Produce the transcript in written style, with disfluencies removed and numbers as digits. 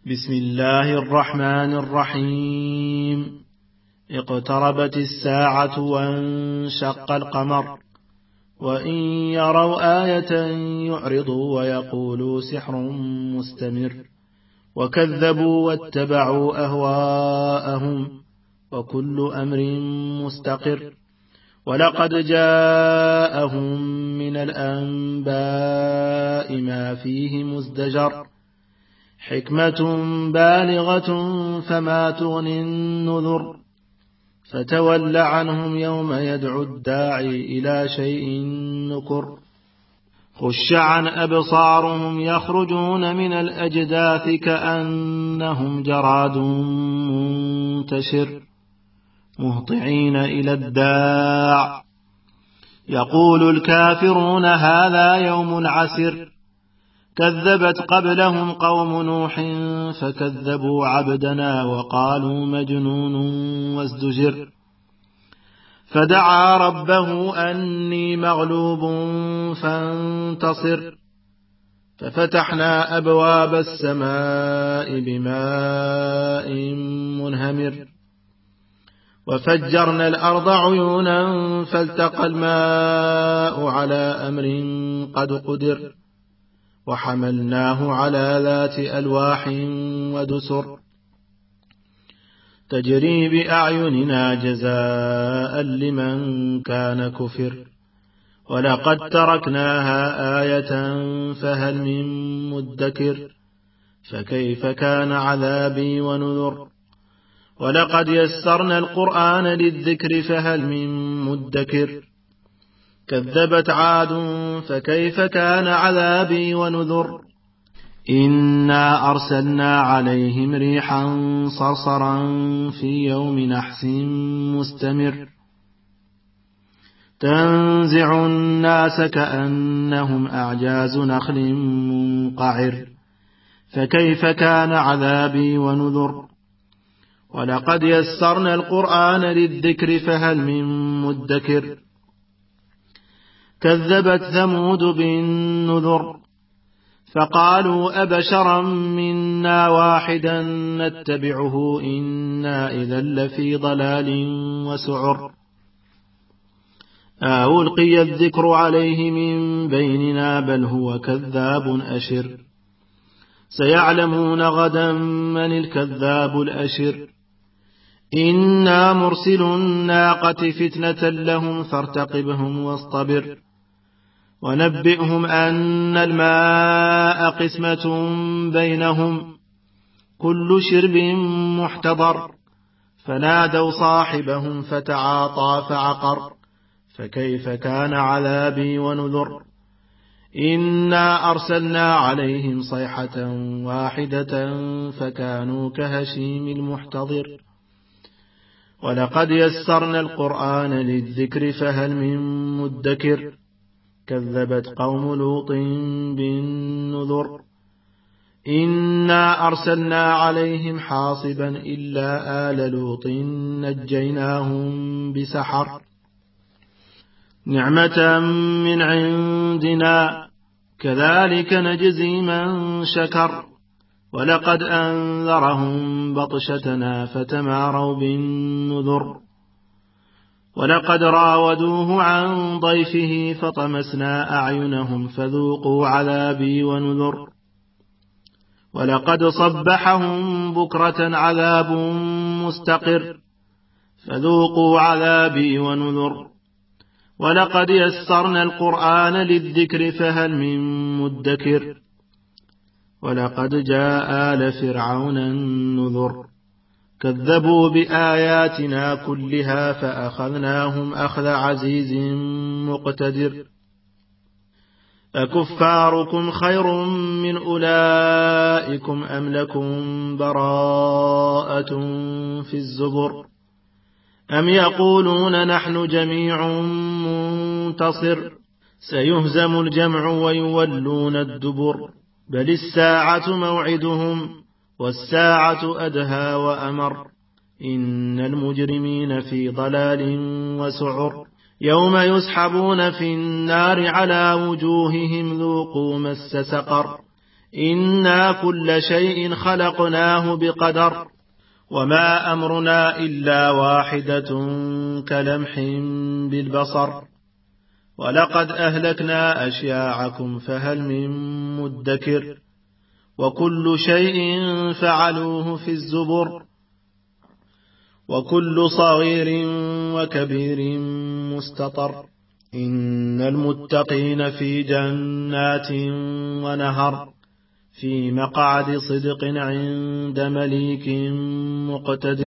بسم الله الرحمن الرحيم. اقتربت الساعة وانشق القمر وإن يروا آية يعرضوا ويقولوا سحر مستمر وكذبوا واتبعوا أهواءهم وكل أمر مستقر ولقد جاءهم من الأنباء ما فيه مزدجر حكمة بالغة فما تغني النذر فتول عنهم يوم يدعو الداعي إلى شيء نكر خش عن أبصارهم يخرجون من الأجداث كأنهم جراد منتشر مهطعين إلى الداع يقول الكافرون هذا يوم عسر كذبت قبلهم قوم نوح فكذبوا عبدنا وقالوا مجنون وازدجر فدعا ربه أني مغلوب فانتصر ففتحنا أبواب السماء بماء منهمر وفجرنا الأرض عيونا فالتقى الماء على أمر قد قدر وحملناه على ذات ألواح ودسر تجري بأعيننا جزاء لمن كان كفر ولقد تركناها آية فهل من مدكر فكيف كان عذابي ونذر ولقد يسرنا القرآن للذكر فهل من مدكر كذبت عاد فكيف كان عذابي ونذر إنا أرسلنا عليهم ريحا صرصرا في يوم نحس مستمر تنزع الناس كأنهم أعجاز نخل منقعر فكيف كان عذابي ونذر ولقد يسرنا القرآن للذكر فهل من مدكر كذبت ثمود بالنذر فقالوا أبشرا منا واحدا نتبعه إنا إذا لفي ضلال وسعر ألقي الذكر عليه من بيننا بل هو كذاب أشر سيعلمون غدا من الكذاب الأشر إنا مرسل الناقة فتنة لهم فارتقبهم واصطبر ونبئهم أن الماء قسمة بينهم كل شرب محتضر فنادوا صاحبهم فتعاطى فعقر فكيف كان عذابي ونذر إنا أرسلنا عليهم صيحة واحدة فكانوا كهشيم المحتضر ولقد يسرنا القرآن للذكر فهل من مدكر كذبت قوم لوط بالنذر إنا أرسلنا عليهم حاصبا إلا آل لوط نجيناهم بسحر نعمة من عندنا كذلك نجزي من شكر ولقد أنذرهم بطشتنا فتماروا بالنذر ولقد راودوه عن ضيفه فطمسنا أعينهم فذوقوا عذابي ونذر ولقد صبحهم بكرة عذاب مستقر فذوقوا عذابي ونذر ولقد يسرنا القرآن للذكر فهل من مدكر ولقد جاء آل فرعون النذر كذبوا بآياتنا كلها فأخذناهم أخذ عزيز مقتدر أكفاركم خير من أولئكم أم لكم براءة في الزبر أم يقولون نحن جميع منتصر سيهزم الجمع ويولون الدبر بل الساعة موعدهم والساعة أدهى وأمر إن المجرمين في ضلال وسعر يوم يسحبون في النار على وجوههم ذوقوا مس سقر إنا كل شيء خلقناه بقدر وما أمرنا إلا واحدة كلمح بالبصر ولقد أهلكنا أشياعكم فهل من مدكر وكل شيء فعلوه في الزبر وكل صغير وكبير مستطر إن المتقين في جنات ونهر في مقعد صدق عند مليك مقتدر